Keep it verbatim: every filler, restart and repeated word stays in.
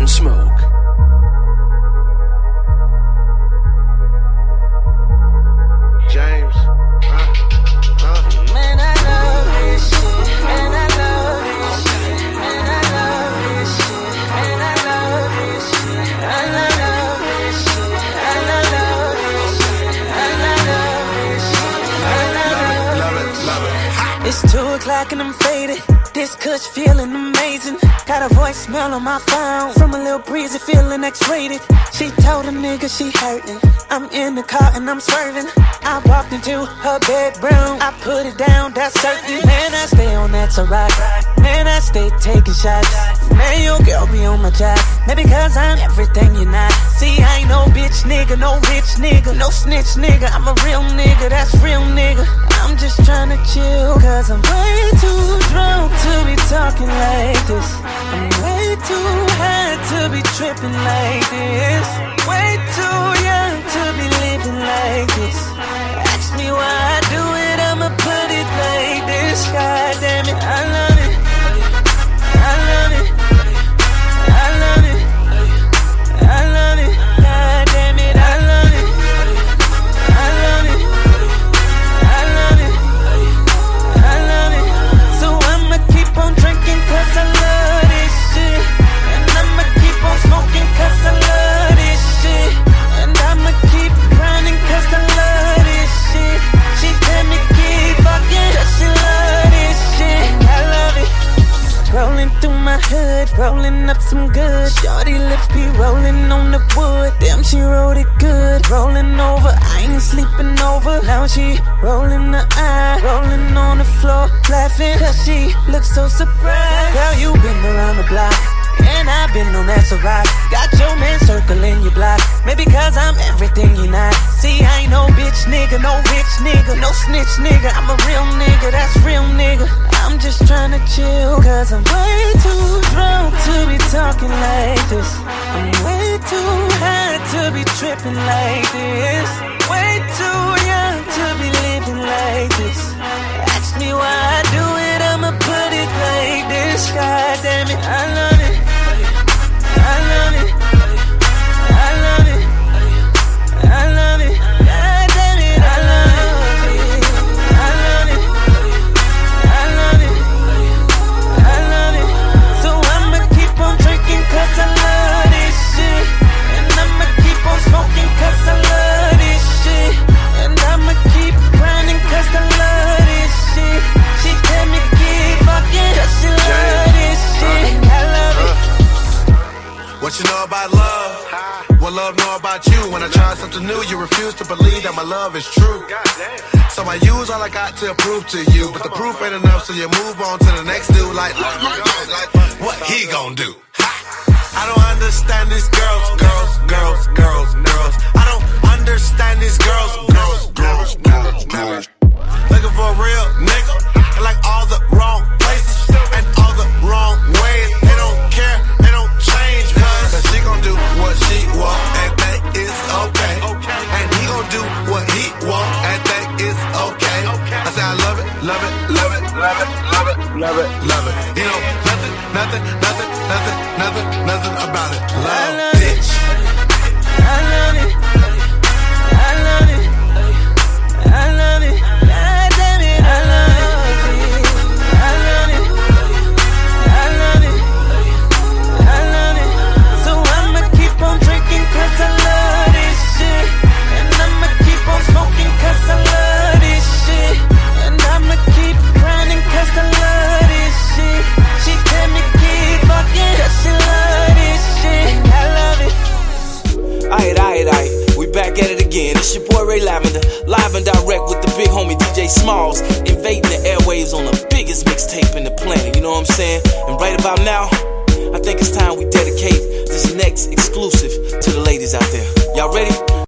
Gunsmoke. James, huh? Huh? Man, I love this shit. Man, I love this shit. Man, I love this shit. Man, I love this shit. I love this shit. I love this shit. I love this shit. I love, love it, love it. It's two o'clock and I'm faded. This kush feeling amazing. Got a voicemail on my phone from a little breezy feeling X-rated. She told a nigga she hurting. I'm in the car and I'm swerving. I walked into her bedroom. I put it down, that's certain. Man, I stay on that to rock. Man, I stay taking shots. Man, your girl be on my job. Maybe cause I'm everything you're not. See, I ain't no bitch nigga, no rich nigga, no snitch nigga. I'm a real nigga, that's real nigga. I'm just tryna chill, cause I'm way too drunk to be talking like this. I'm way too high to be tripping like this. Way too young to be living like this. Ask me why I do it, I'ma put it like this. God damn it, I love it. I love it. I love it. I love it. God damn it, I love it. I love it. I love it. I love it. So I'ma keep on drinking cause I love this shit. And I'ma keep on smoking cause I love this shit. And I'ma keep grinding cause I love this shit. She tell me keep fucking cause she love this shit. And I love it. Rolling through my hood, rolling up some good. Shorty lips be rolling on the wood. Damn, she wrote it good. Rolling over, I ain't sleeping over. Now she rolling the eye, rolling on the floor, laughing cause she looks so surprised. Girl, you been around the block, and I've been on that to rock. Got your man circling your block. Maybe cause I'm everything you're not. See, I ain't no bitch nigga, no rich nigga, no snitch nigga. I'm a real nigga, that's real nigga. I'm just tryna chill, cause I'm way too drunk to be talking like this. I'm way too high to be tripping like this. Way too young to be living like this. Ask me why I do it, I'ma put it like this. God damn it, I love it. I love it. I love it. I love it. God damn it, I love it. I love it. I love it. I love it. So I'ma keep on drinking cause I love this shit. And I'ma keep on smoking cause I love this shit. And I'ma keep grinding cause I love this shit. She tell me keep fucking cause she love this shit. And I love it. What you know about love? What love know about you? When I try something new, you refuse to believe that my love is true. So I use all I got to prove to you, but the proof ain't enough, so you move on to the next dude. Like, what he gon' do? I don't understand these girls, girls, girls, girls, girls. I don't understand these girls, girls, girls, girls, girls. Looking for a real nigga, in like all the wrong places and all the wrong ways. They don't care, they don't change, cause, cause she gon' do what she want, and that is okay. And he gon' do what he want, and that is okay. I say I love it, love it, love it, love it, love it, love it, love it. You know, nothing, nothing, nothing, nothing, nothing, nothing about it. Love, bitch. I love it. I love it. I love it. God damn it, I love it. I love it. I love it. I love it. So I'ma keep on drinking cause I love this shit. And I'ma keep on smoking cause I love this shit. And I'ma keep grinding cause I love this shit. She tell me keep fucking cause she love this shit. I love it. Aight, aight, aight. We back at it again. It's your boy Ray Lavender, live and direct with the big homie D J Smalls, invading the airwaves on the biggest mixtape in the planet. You know what I'm saying? And right about now, I think it's time we dedicate this next exclusive to the ladies out there. Y'all ready?